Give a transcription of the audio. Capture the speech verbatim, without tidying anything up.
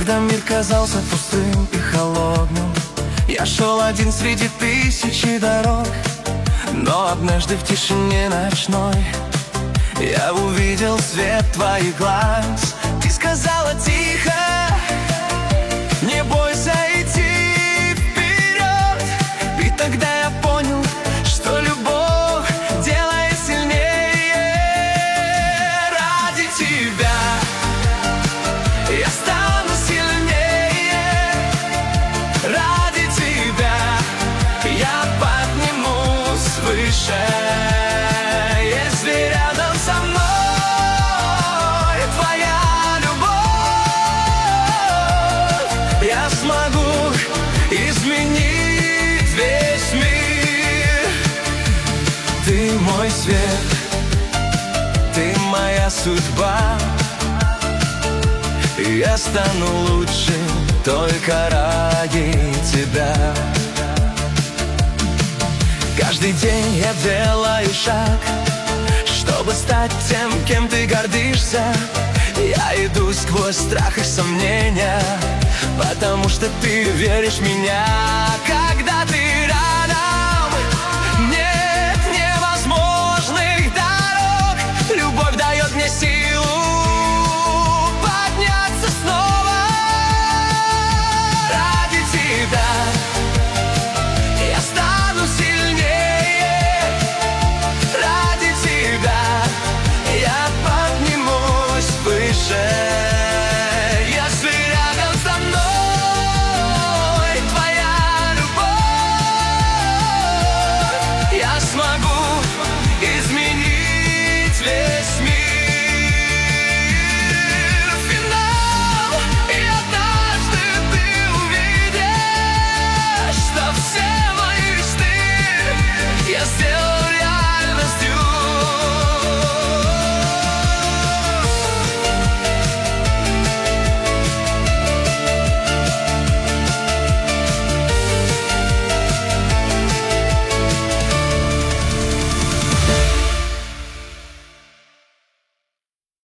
Когда мир казался пустым и холодным, я шел один среди тысячи дорог. Но однажды в тишине ночной я увидел свет твоих глаз. Ты сказала тихо: не бойся идти вперед. И тогда я понял, что любовь делает сильнее. Ради тебя я стану сильнее. Ради тебя я поднимусь выше. Если рядом со мной твоя любовь, я смогу изменить весь мир. Ты мой свет, ты моя судьба. Я стану лучше только ради тебя. Каждый день я делаю шаг, чтобы стать тем, кем ты гордишься. Я иду сквозь страх и сомнения, потому что ты веришь в меня. Когда ты рядом, нет невозможных дорог. Любовь дает мне силу подняться снова. Ради тебя я стану сильнее. Ради тебя я поднимусь выше.